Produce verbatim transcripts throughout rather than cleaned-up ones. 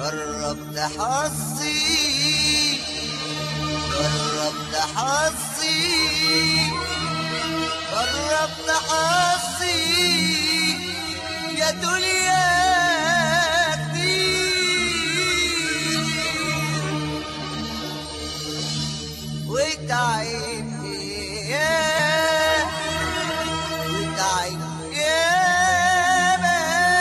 جربت حظي جربت حظي جربت حظي يا دنيا كتير وتعبني يا وتعبني ياما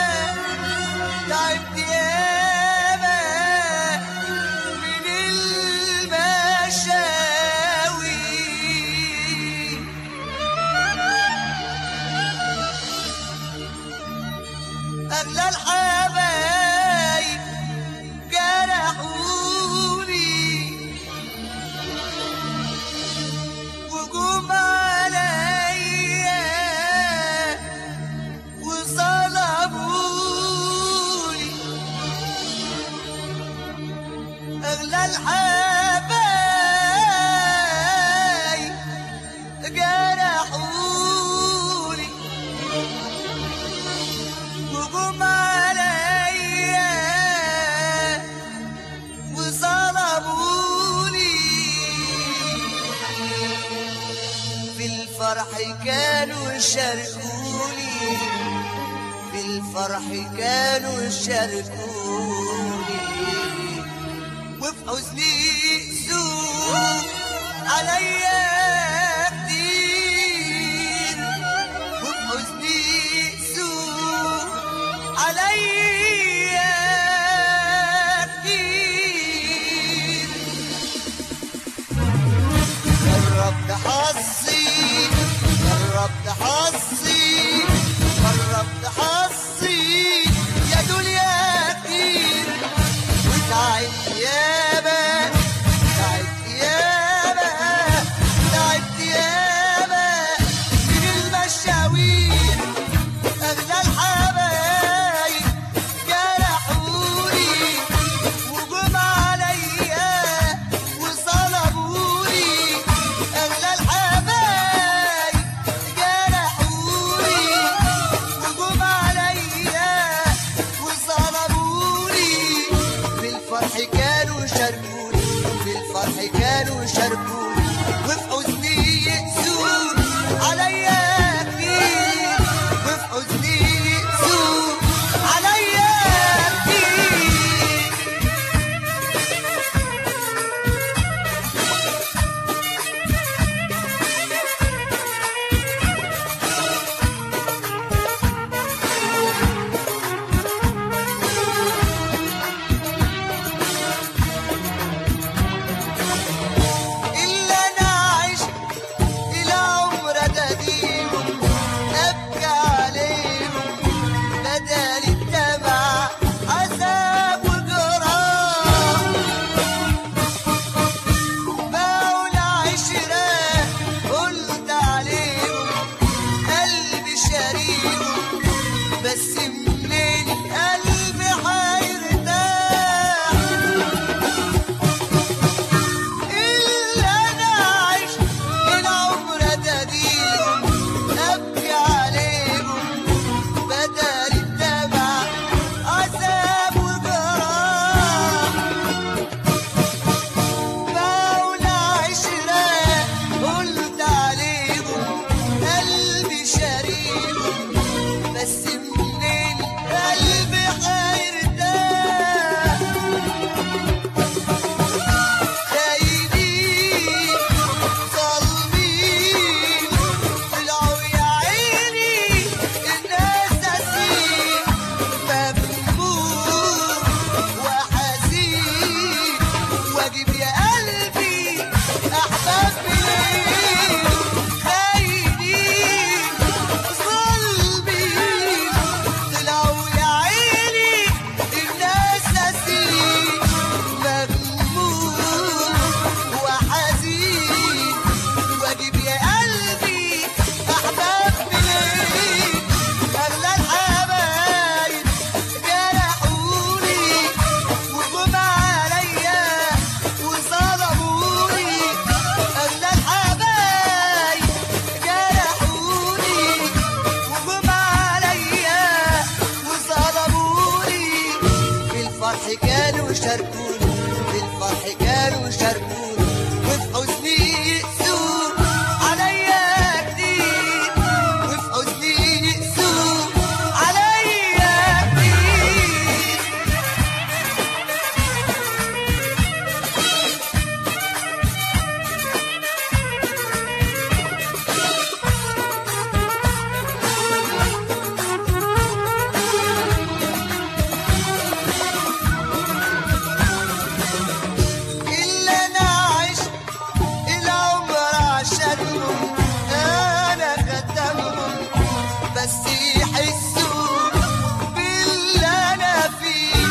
تعبت ياما من المشاوي أغلى الحبايب جرحوني وجوم عليا وظلموني أغلى الحبايب جرحوني وجوم عليا وظلموني في الفرح كانوا يشاركوني في الفرح كانوا يشاركوني وفي حزني سوء عليا كتير وفي حزني سوء عليا كتير جربت حظي جربت حظي جربت حظي يا دنيا كتير وتعبت ياما تعبت ياما تعبت ياما من المشاوير أغلى الحبايب جرحوني وجم عليا وظلموني أغلى الحبايب جرحوني وجم عليا وظلموني في الفرح كانوا يشاركوني في الفرح كانوا يشاركوني وفي حزني يقسون عليا كتير وفي حزني يقسون عليا كتير إلا كانوا شاركوني في الفرح كانوا شاركوني وفي حزني يقسوا عليا كتير وفي حزني يقسوا عليا كتير. اللي انا عشت العمر عشانهم انا خدامهم بس يحسوا باللي انا فيه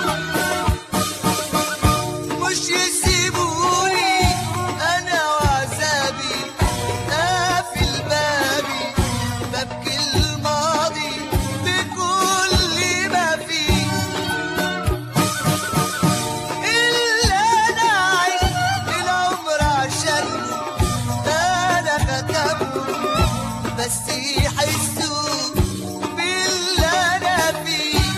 مش يسيبوني انا وعذابي قافل بابي ببكي الماضي بكل ما فيه. اللي انا عشت العمر عشانهم انا خدامهم بس يحسوا باللي انا فيه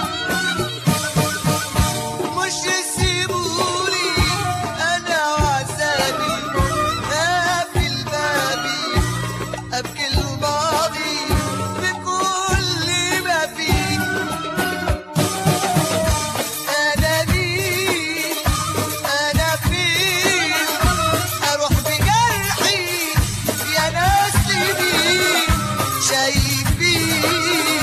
مش يسيبوني انا وعذابي قافل بابي ابكي الماضي بكل ما فيه. انا مين انا فين اروح بجرحي يا ناس مين شايفين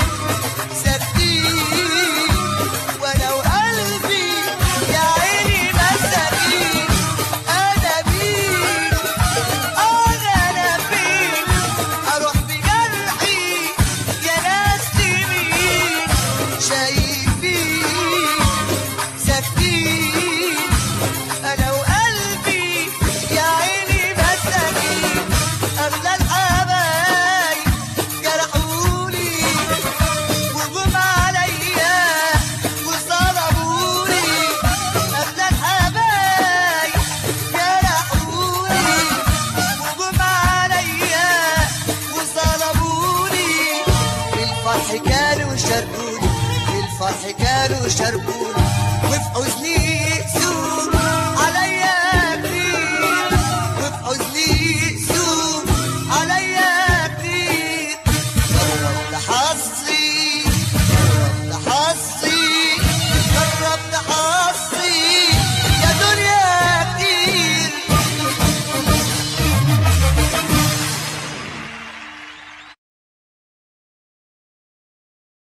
سابين ولو قلبي يا عيني مساكين. انا مين انا انا فين اروح بجرحي يا ناس مين شايفين سابين انا وقلبي يا عيني مساكين. اغلى الحبايب جرحوني وجم عليا وظلموني. اغلى الحبايب جرحوني وجم عليا وظلموني. في الفرح كانوا شاركوني في الفرح كانوا شاركوني